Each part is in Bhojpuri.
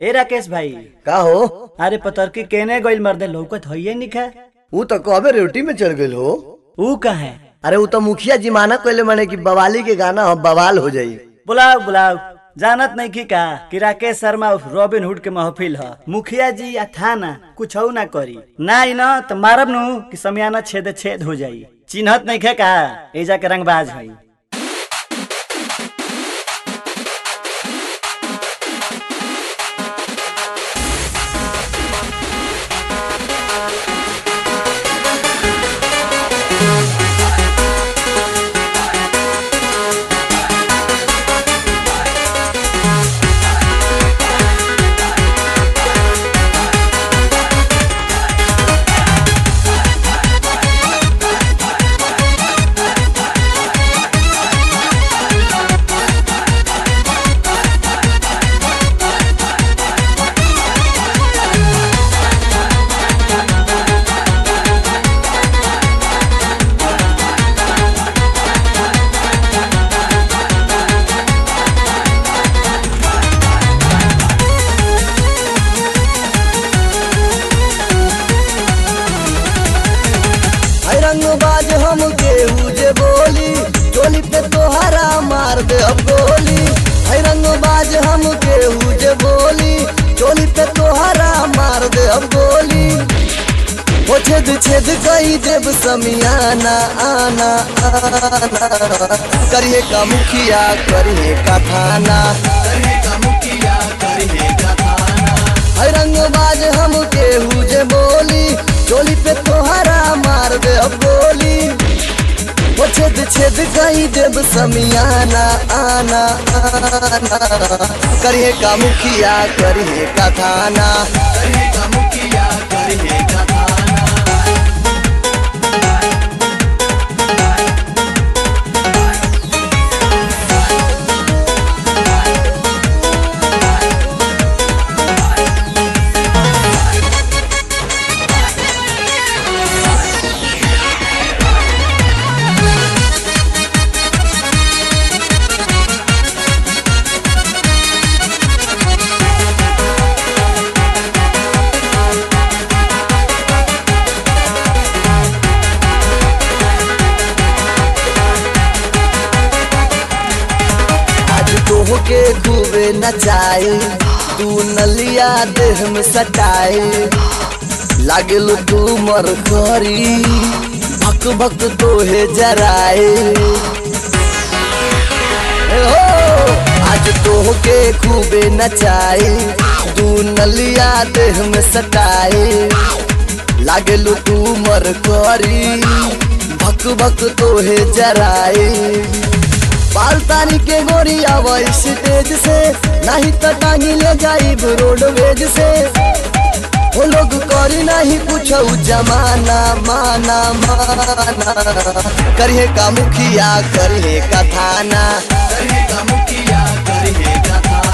ए राकेश भाई का हो? अरे पतरकी केने गइल मर्दे लौकत होइए निखा। ऊ तो कबे रोटी में चढ़ गइल हो। ऊ कहे? अरे ऊ तो मुखिया जी माना कहले माने कि बवाली के गाना हो बवाल हो जाई। बुलाओ बुलाओ, जानत नहीं की का कि राकेश शर्मा रॉबिन हुड के महफिल ह। मुखिया जी या थाना कुछ ना करी ना ही न तो मारब नु कि समियाना छेद छेद हो जाई। चिन्हत नहीं खे का एजा के रंगबाज है। रंगबाज हम केहू जे बोली चोली पे तोहरा मार दे अब गोली। है रंगबाज हम केहू जे बोली चोली पे तोहरा मार दे अब गोली। वो छेद छेद कई देव समियाना आना आना। करिए का मुखिया करिए का थाना, करिए का मुखिया करिए का थाना। है रंगबाज हम केहू जे बोली चोली पे तोहरा मार दे अब गोली। वो छेद छेद कई देव समियाना आना आना। करिए का मुखिया करिए का थाना, करिए का मुखिया करिए का थाना। के खूबे नचाई तू नलिया देह में सटाई। लागल तू मर करी भक भक तोहे जराए। आज तोह के खूबे नचाई तू नलिया देह में सटाई। लागल तू मर करी भक भक तोहे जराए। बालतानी के गोरी आवाई स्टेज से नहीं तो टांगी ले जाई रोडवेज से। वो लोग करी नहीं कुछ जमाना माना माना। करिए का मुखिया करिए का थाना, करिए का मुखिया करिए का थाना।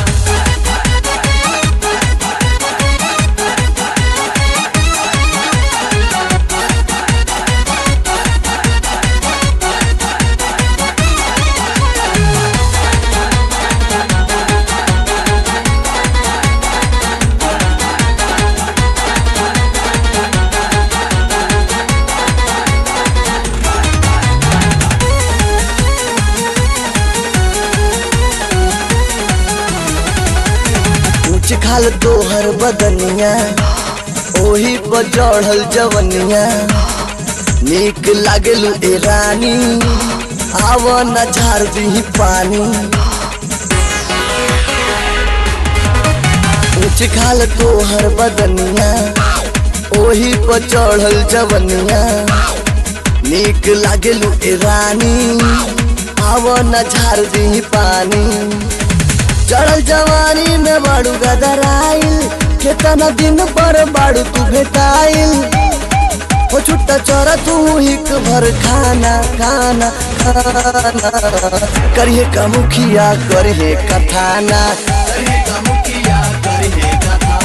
खाल तोहर बदनिया ओही पर चढ़ल जवनिया। नीक लागलू ए रानी आव न झाड़ दी पानी। ऊंच खाल तोहर बदनिया ओही पर चढ़ल जवनिया। नीक लागलू ए रानी आव न झाड़ दी पानी। चढ़ल जवानी में बाड़ू गदराइल केतना दिन पर बाड़ू तू भेटाइल। हो छुट्टा चोरा तू हिक भर खाना खाना खाना। करिए का मुखिया करिए का थाना, करिए का मुखिया करिए का थाना।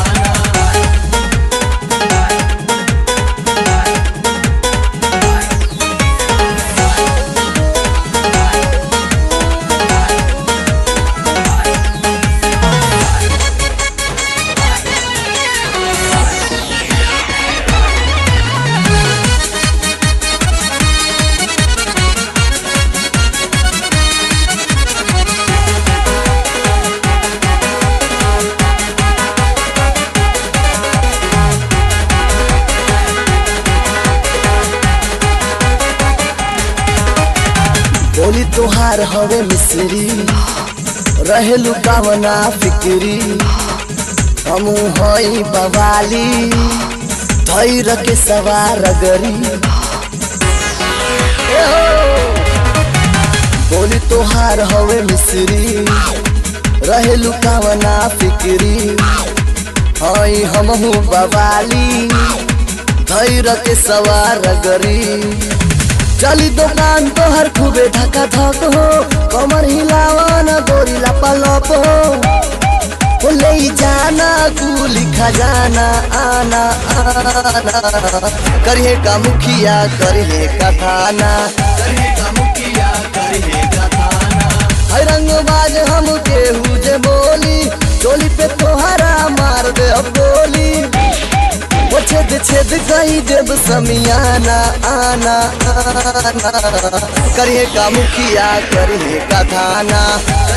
तोहार हवे मिस्री रहेलु कामना फिक्री हमू हई बवाली धैर के सवार गरी बोली तोहार हवे मिस्री रहेलु कामना फिक्री हई हमहू बवाली धैर के सवार गरी चली दुकान तोहर खूबे धक्का धक हो कमर हिलावन गोरी लपलप हो ले जाना कुली खजाना आना आना करिए का मुखिया करिए का थाना करिए का मुखिया करिए का थाना हर रंगबाज हम केहू जे बोली चोली पे तोहरा मार दे अब गोली छेद छेद कही जब समियाना आना आना करिए का मुखिया करिए का थाना